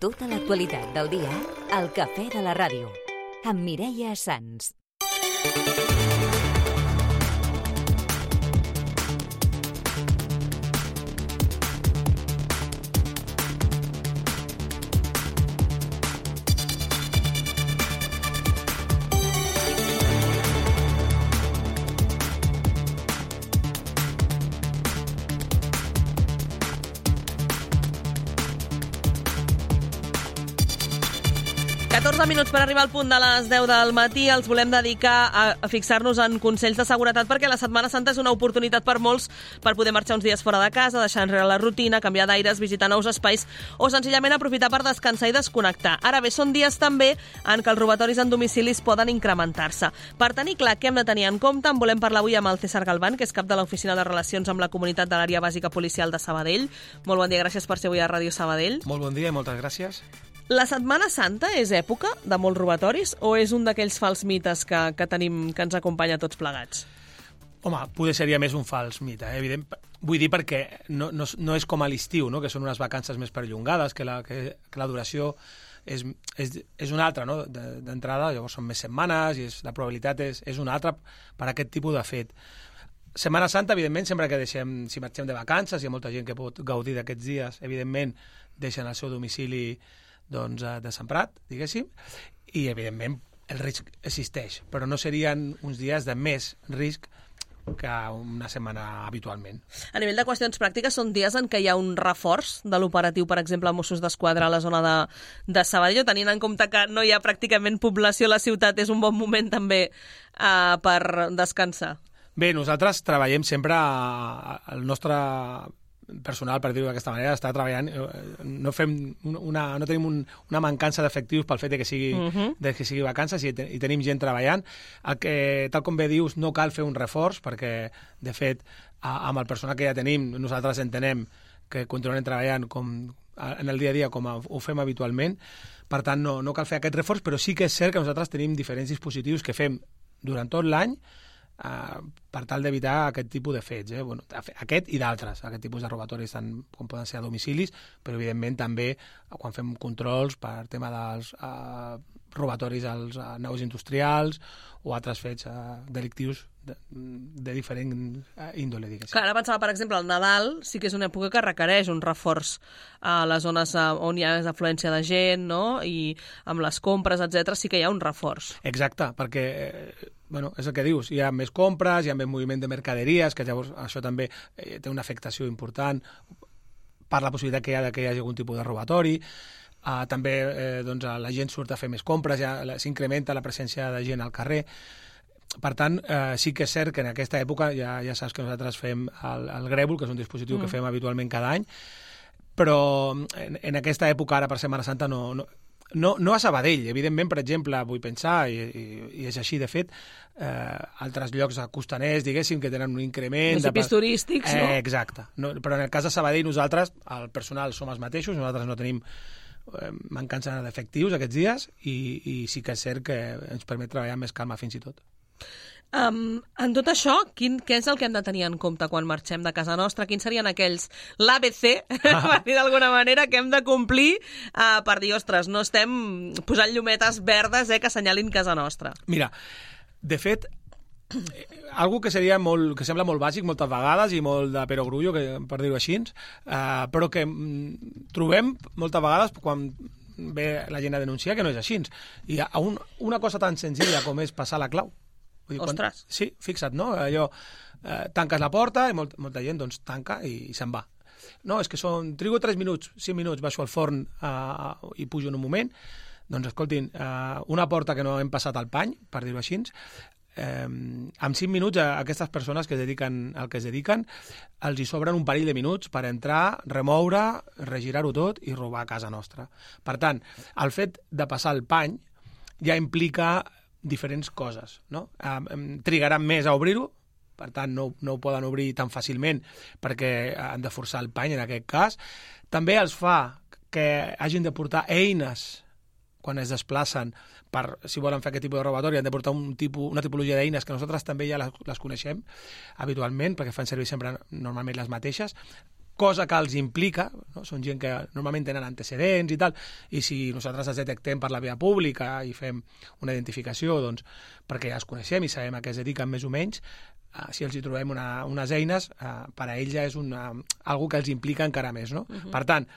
Tota l'actualitat del dia al Cafè de la Ràdio, amb Mireia Sans. Minuts per arribar al punt de les 10 del matí. Els volem dedicar a fixar-nos en consells de seguretat perquè la Setmana Santa és una oportunitat per molts per poder marxar uns dies fora de casa, deixar enrere la rutina, canviar d'aires, visitar nous espais o senzillament aprofitar per descansar i desconnectar. Ara bé, són dies també en què els robatoris en domicilis poden incrementar-se. Per tenir clar què hem de tenir en compte, en volem parlar avui amb el César Galván, que és cap de l'Oficina de Relacions amb la Comunitat de l'Àrea Bàsica Policial de Sabadell. Molt bon dia, gràcies per ser avui a Ràdio Sabadell. Molt bon dia i moltes gràcies. La Setmana Santa és època de molts robatoris o és un d'aquells fals mites que tenim, que ens acompanya tots plegats? Home, potser seria més un fals mite, evident. Vull dir perquè no és com a l'estiu, no? Que són unes vacances més perllongades, que la duració és una altra, no? D'entrada, llavors són més setmanes i la probabilitat és una altra per aquest tipus de fet. Setmana Santa, evidentment, sempre que si marxem de vacances, hi ha molta gent que pot gaudir d'aquests dies, evidentment, deixen el seu domicili desemprat, diguéssim, i evidentment el risc existeix, però no serien uns dies de més risc que una setmana habitualment. A nivell de qüestions pràctiques, són dies en què hi ha un reforç de l'operatiu, per exemple, Mossos d'Esquadra a la zona de Sabadell, tenint en compte que no hi ha pràcticament població a la ciutat, és un bon moment també per descansar. Bé, nosaltres treballem sempre el nostre personal, per dir-ho d'aquesta manera, està treballant, no tenim una mancança d'efectius pel fet de que sigui vacances i tenim gent treballant. Tal com bé dius, no cal fer un reforç perquè, de fet, amb el personal que ja tenim, nosaltres entenem que continuarem treballant en el dia a dia com ho fem habitualment. Per tant, no cal fer aquest reforç, però sí que és cert que nosaltres tenim diferents dispositius que fem durant tot l'any per tal d'evitar aquest tipus de fets, aquest i d'altres, aquest tipus de robatoris tant com poden ser a domicilis, però evidentment també quan fem controls per tema dels robatoris als naus industrials o altres fets delictius de diferent índole, diguéssim. Clar, ara pensava, per exemple, el Nadal sí que és una època que requereix un reforç a les zones on hi ha més afluència de gent, no? I amb les compres, etc sí que hi ha un reforç. Exacte, perquè és el que dius, hi ha més compres, hi ha més moviment de mercaderies, que llavors això també té una afectació important per la possibilitat que hi hagi algun tipus de robatori. També la gent surt a fer més compres, s'incrementa la presència de gent al carrer. Per tant, sí que és cert que en aquesta època ja saps que nosaltres fem el grèvol, que és un dispositiu que fem habitualment cada any, però en aquesta època, ara per Setmana Santa, no a Sabadell, evidentment, per exemple, vull pensar, i és així de fet, altres llocs costaners, diguéssim, que tenen un increment... Municipis turístics, no? Exacte. Però en el cas de Sabadell, nosaltres, el personal som els mateixos, nosaltres no tenim mancança d'efectius aquests dies i sí que és cert que ens permet treballar amb més calma fins i tot. En tot això, què és el que hem de tenir en compte quan marxem de casa nostra? Quins serien aquells l'ABC, per dir d'alguna manera, que hem de complir per dir, ostres, no estem posant llumetes verdes que assenyalin casa nostra? Mira, de fet, algo que sembla molt bàsic moltes vegades i molt de perogrullo, per dir-ho així, però que trobem moltes vegades quan ve la gent a denunciar que no és així. I una cosa tan senzilla com és passar la clau. Ostres! Sí, fixa't, no? Allò, tanques la porta i molta gent tanca i se'n va. No, és que trigo 3 minuts, 5 minuts, baixo al forn i pujo en un moment. Doncs escoltin, una porta que no hem passat al pany, per dir-ho així, amb 5 minuts aquestes persones que es dediquen al que es dediquen els hi sobren un parell de minuts per entrar, remoure, regirar-ho tot i robar a casa nostra. Per tant, el fet de passar el pany ja implica diferents coses, no? Trigaran més a obrir-ho, per tant no ho poden obrir tan fàcilment perquè han de forçar el pany en aquest cas. També els fa que hagin de portar eines quan es desplacen si volen fer aquest tipus de robatori, han de portar una tipologia d'eines que nosaltres també ja les coneixem habitualment, perquè fan servir sempre normalment les mateixes. cosa que els implica, no? Són gent que normalment tenen antecedents i tal, i si nosaltres els detectem per la via pública i fem una identificació, doncs, perquè ja els coneixem i sabem a què es dediquen més o menys, si els hi trobem unes eines, per a ells ja és algo que els implica encara més, no? Per tant,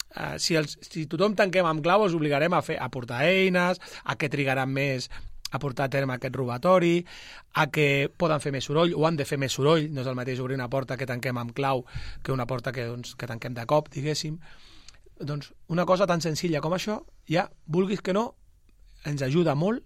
si tothom tanquem amb clau, els obligarem a portar eines, a que trigaran més a portar a terme aquest robatori, a que poden fer més soroll o han de fer més soroll. No és el mateix obrir una porta que tanquem amb clau que una porta que tanquem de cop, diguéssim. Doncs una cosa tan senzilla com això, ja, vulguis que no, ens ajuda molt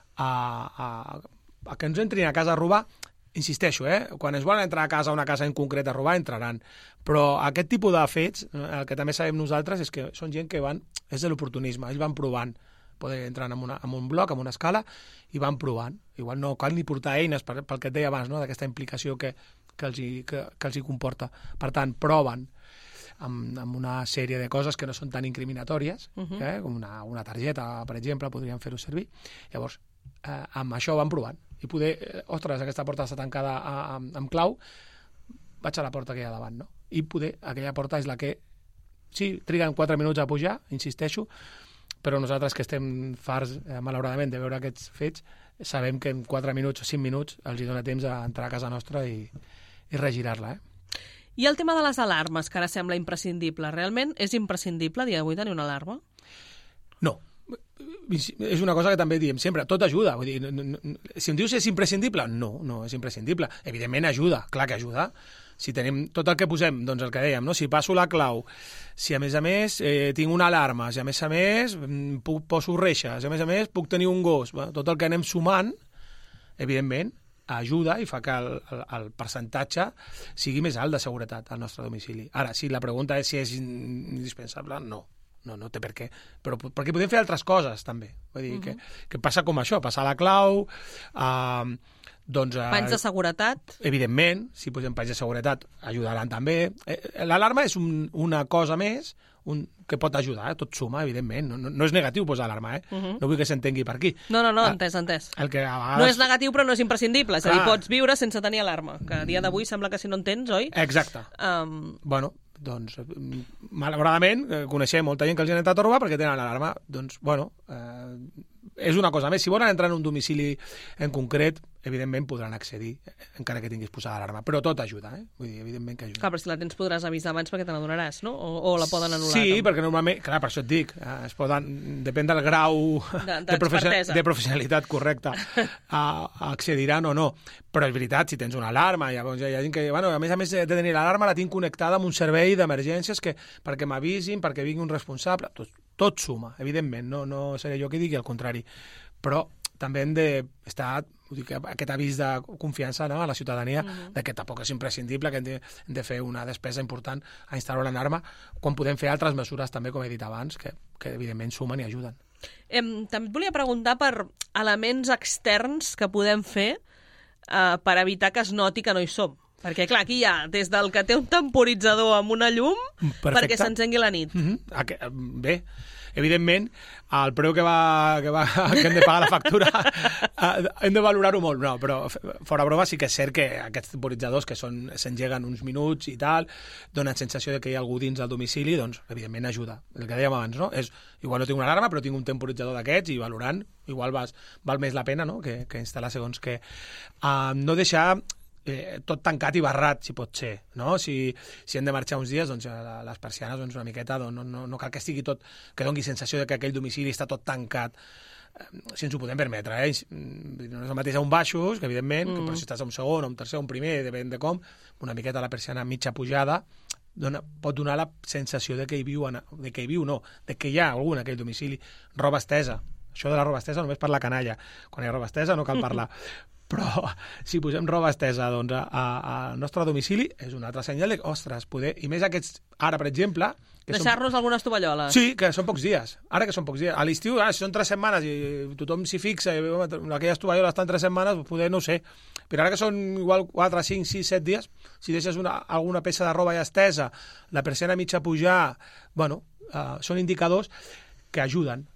a que ens entrin a casa a robar. Insisteixo, quan es volen entrar a casa, una casa en concret a robar, entraran. Però aquest tipus de fets, el que també sabem nosaltres és que són gent que és de l'oportunisme, ells van provant. Poder entrar en un bloc, en una escala, i van provant. Igual no cal ni portar eines, pel que et deia abans, no? D'aquesta implicació que els hi comporta. Per tant, proven amb una sèrie de coses que no són tan incriminatòries, com una targeta, per exemple, podríem fer-ho servir. Llavors, amb això van provant. I poder, ostres, aquesta porta està tancada amb clau, vaig a la porta que hi ha davant, no? I poder, aquella porta és la que, sí, triguen 4 minuts a pujar, insisteixo, però nosaltres que estem farts, malauradament, de veure aquests fets, sabem que en 4 minuts o 5 minuts els hi dona temps a entrar a casa nostra i regirar-la. I el tema de les alarmes, que ara sembla imprescindible. Realment és imprescindible a dia d'avui tenir una alarma? No. És una cosa que també diem sempre, tot ajuda. Vull dir, si em dius és imprescindible, no és imprescindible. Evidentment ajuda, clar que ajuda. Si tenim tot el que posem, doncs el que dèiem, no? Si passo la clau, si a més tinc una alarma, si a més poso reixes, si a més puc tenir un gos, tot el que anem sumant, evidentment, ajuda i fa que el percentatge sigui més alt de seguretat al nostre domicili. Ara, si la pregunta és si és indispensable, no té per què. Però perquè podem fer altres coses, també. Vull dir, que passa com això, passar la clau, panys de seguretat. Evidentment, si posem panys de seguretat, ajudaran també. L'alarma és una cosa més que pot ajudar, tot suma, evidentment. No és negatiu posar alarma, No vull que s'entengui per aquí. No, entès. El que a vegades... No és negatiu, però no és imprescindible. És a dir, pots viure sense tenir alarma, que a dia d'avui sembla que si no en tens, oi? Exacte. Bueno, doncs, malauradament, coneixem molta gent que els ha anat a robar perquè tenen alarma. Doncs, bueno, és una cosa més. Si volen entrar en un domicili en concret, evidentment podran accedir, encara que tinguis posada l'alarma. Però tot ajuda, Vull dir, evidentment que ajuda. Clar, però si la tens podràs avisar abans perquè te n'adonaràs, no? O la poden anul·lar. Sí, perquè normalment, clar, per això et dic, depèn del grau de professionalitat correcta, accediran o no. Però és veritat, si tens una alarma, llavors hi ha gent que, bueno, a més de tenir l'alarma, la tinc connectada amb un servei d'emergències perquè m'avisin, perquè vingui un responsable. Tot suma, evidentment, no seré jo qui digui el contrari. Però també hem d'estar, aquest avís de confiança a la ciutadania, de que tampoc és imprescindible, que hem de fer una despesa important a instal·lar una alarma, quan podem fer altres mesures també, com he dit abans, que evidentment sumen i ajuden. També et volia preguntar per elements externs que podem fer per evitar que es noti que no hi som. Perquè, clar, aquí hi ha des del que té un temporitzador amb una llum perquè s'encengui la nit. Bé, evidentment, el preu que hem de pagar la factura hem de valorar-ho molt, no, però fora broma sí que és cert que aquests temporitzadors que s'engeguen uns minuts i tal, donen sensació de que hi ha algú dins del domicili, doncs evidentment ajuda. El que dèiem abans, no? Igual no tinc una alarma, però tinc un temporitzador d'aquests i valorant, igual val més la pena, no?, que instal·lar segons que... No deixar tot tancat i barrat, si pot ser, no? Si hem de marxar uns dies, doncs les persianes, doncs una miqueta, no cal que estigui tot, que doni sensació de que aquell domicili està tot tancat, si ens ho podem permetre, no és el mateix a un baixos, que evidentment, però si estàs a un segon, a un tercer, a un primer, depèn de com, una miqueta la persiana mitja pujada, pot donar la sensació de que hi viu, de que hi ha algú en aquell domicili. Roba estesa. Això de la roba estesa només per la canalla. Quan hi ha roba estesa no cal parlar. Però si posem roba estesa doncs, al nostre domicili és un altre senyal de, ostres, poder... I més aquests, ara, per exemple... Deixar-nos algunes tovalloles. Sí, que són pocs dies. Ara que són pocs dies. A l'estiu, si són 3 setmanes i tothom s'hi fixa, i aquelles tovalloles estan 3 setmanes, poder no ho sé. Però ara que són igual 4, 5, 6, 7 dies, si deixes alguna peça de roba ja estesa, la persiana mitja pujar, bueno, són indicadors que ajuden.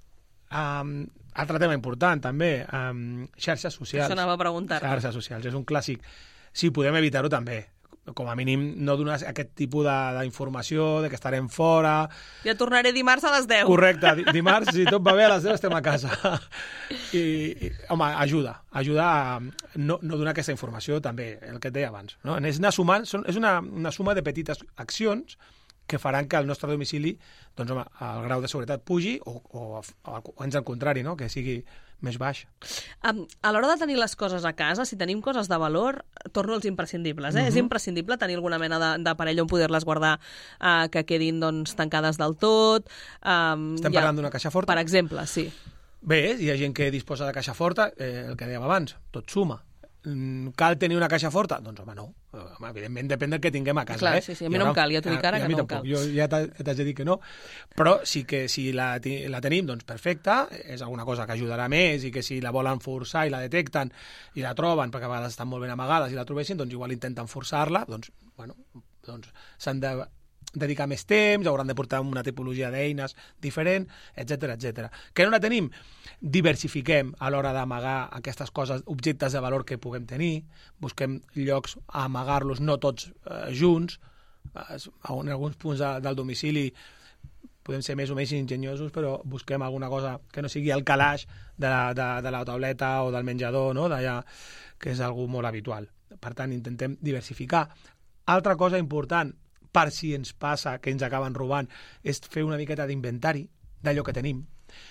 Altre tema important, també, xarxes socials. Això anava a preguntar. Xarxes socials, és un clàssic. Si podem evitar-ho, també. com a mínim no donar aquest tipus d'informació, de que estarem fora... Ja tornaré dimarts a les 10. Correcte, dimarts, si tot va bé, a les 10 estem a casa. Home, ajuda a no donar aquesta informació, també, el que et deia abans. No? És una suma de petites accions que faran que el nostre domicili, doncs, home, el grau de seguretat pugi o ens al contrari, no? Que sigui més baix. A l'hora de tenir les coses a casa, si tenim coses de valor, torno als imprescindibles. És imprescindible tenir alguna mena d'aparell on poder-les guardar que quedin doncs, tancades del tot. Estem parlant d'una caixa forta? Per exemple, sí. Bé, hi ha gent que disposa de caixa forta, el que dèiem abans, tot suma. Cal tenir una caixa forta? Doncs home, no. Home, evidentment depèn del que tinguem a casa. Clar, sí, a mi no em cal, ja t'ho dic ara que no em cal. Jo ja t'haig de dir que no, però sí que si la tenim, doncs perfecte, és alguna cosa que ajudarà més i que si la volen forçar i la detecten i la troben, perquè a vegades estan molt ben amagades i la trobessin, doncs igual intenten forçar-la, doncs s'han de dedicar més temps, hauran de portar una tipologia d'eines diferent, etc. Que no la tenim? Diversifiquem a l'hora d'amagar aquestes coses, objectes de valor que puguem tenir, busquem llocs a amagar-los, no tots junts, en alguns punts del domicili podem ser més o menys enginyosos, però busquem alguna cosa que no sigui el calaix de la tauleta o del menjador, no? D'allà, que és algo molt habitual. Per tant, intentem diversificar. Altra cosa important, per si ens passa que ens acaben robant, és fer una miqueta d'inventari d'allò que tenim.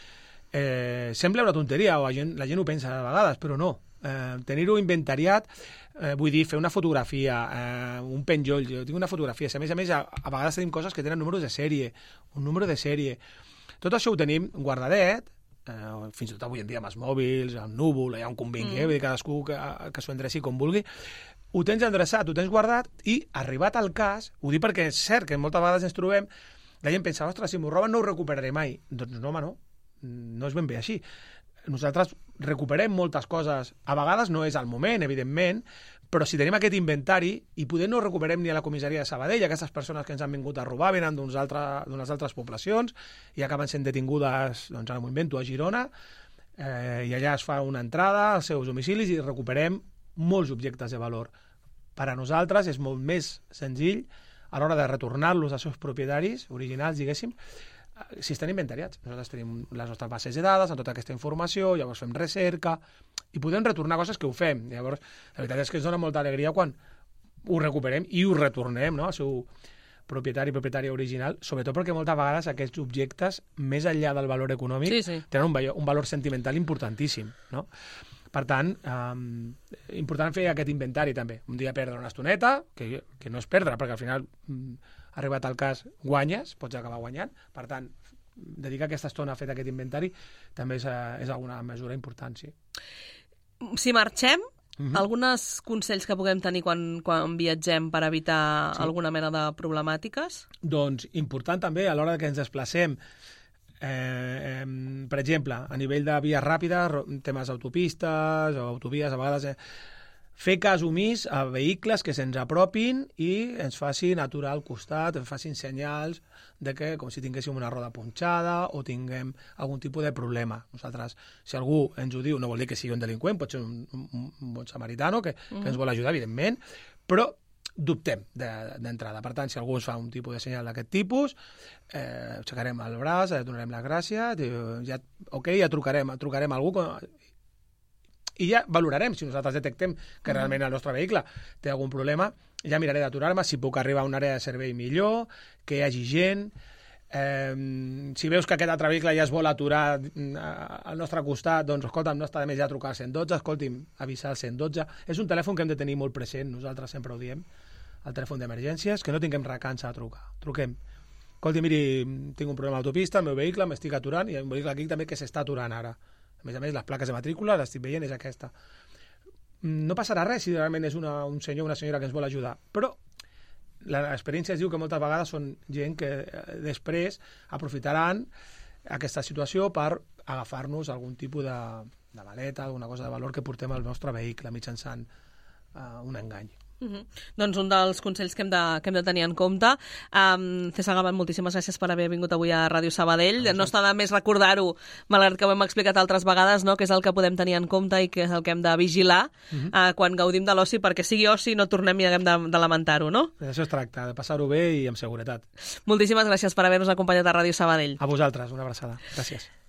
Sembla una tonteria, o la gent ho pensa a vegades, però no. Tenir-ho inventariat, vull dir, fer una fotografia, un penjoll. Jo tinc una fotografia, a més, a vegades tenim coses que tenen números de sèrie, un número de sèrie. Tot això ho tenim guardadet, fins i tot avui en dia amb els mòbils, el núvol, hi ha un convingui, vull dir, cadascú que s'ho endreci com vulgui. Ho tens endreçat, ho tens guardat i, arribat al cas, ho dic perquè és cert que moltes vegades ens trobem, la gent pensa, ostres, si m'ho roben no ho recuperaré mai. Doncs no, home, no és ben bé així. Nosaltres recuperem moltes coses, a vegades no és al moment, evidentment, però si tenim aquest inventari i poder no recuperem ni a la comissaria de Sabadell, aquestes persones que ens han vingut a robar venen d'unes altres poblacions i acaben sent detingudes, doncs ara m'ho invento, a Girona, i allà es fa una entrada als seus domicilis i recuperem molts objectes de valor. Per a nosaltres és molt més senzill a l'hora de retornar-los als seus propietaris originals, diguéssim, si estan inventariats. Nosaltres tenim les nostres bases de dades amb tota aquesta informació, llavors fem recerca i podem retornar coses que ho fem. Llavors, la veritat és que ens dona molta alegria quan ho recuperem i ho retornem, no?, al seu propietària original, sobretot perquè moltes vegades aquests objectes, més enllà del valor econòmic, tenen un valor sentimental importantíssim, no? Per tant, important fer aquest inventari també. Un dia perdre una estoneta, que no és perdre, perquè al final, arribat al cas, guanyes, pots acabar guanyant. Per tant, dedicar aquesta estona a fer aquest inventari també és alguna mesura important, sí. Si marxem, alguns consells que puguem tenir quan viatgem per evitar alguna mena de problemàtiques? Doncs important també, a l'hora que ens desplacem, per exemple, a nivell de vies ràpides, temes autopistes o autovies, a vegades fer cas omís a vehicles que se'ns apropin i ens facin aturar al costat, ens facin senyals de que, com si tinguéssim una roda punxada o tinguem algun tipus de problema. Nosaltres, si algú ens ho diu, no vol dir que sigui un delinqüent, pot ser un bon samaritano que ens vol ajudar, evidentment, però dubtem d'entrada. Per tant, si algú ens fa un tipus de senyal d'aquest tipus, aixecarem el braç, donarem les gràcies, ja trucarem a algú i ja valorarem, si nosaltres detectem que realment el nostre vehicle té algun problema, ja miraré d'aturar-me, si puc arribar a una àrea de servei millor, que hi hagi gent. Si veus que aquest altre vehicle ja es vol aturar al nostre costat, doncs escolta'm, no està de més ja trucar al 112, escolti'm, avisar al 112. És un telèfon que hem de tenir molt present, nosaltres sempre ho diem, el telèfon d'emergències, que no tinguem recança a trucar. Truquem. Escolti, miri, tinc un problema a l'autopista, el meu vehicle m'estic aturant, i un vehicle aquí també que s'està aturant ara. A més, les plaques de matrícula, l'estic veient, és aquesta. No passarà res si realment és un senyor o una senyora que ens vol ajudar, però l'experiència ens diu que moltes vegades són gent que després aprofitaran aquesta situació per agafar-nos algun tipus de maleta, alguna cosa de valor que portem al nostre vehicle mitjançant un engany. Doncs un dels consells que hem de tenir en compte. César Gavant, moltíssimes gràcies per haver vingut avui a Ràdio Sabadell. No està de més recordar-ho, malgrat que ho hem explicat altres vegades, no? Que és el que podem tenir en compte i que és el que hem de vigilar quan gaudim de l'oci, perquè sigui oci no tornem i haguem de lamentar-ho, no? D'això es tracta, de passar-ho bé i amb seguretat. Moltíssimes gràcies per haver-nos acompanyat a Ràdio Sabadell. A vosaltres, una abraçada. Gràcies.